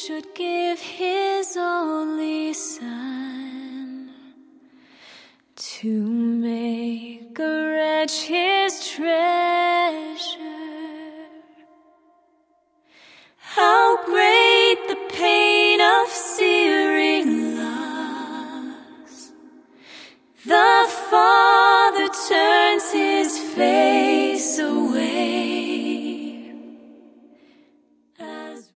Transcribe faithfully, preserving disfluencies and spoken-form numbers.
should give his only Son to make a wretched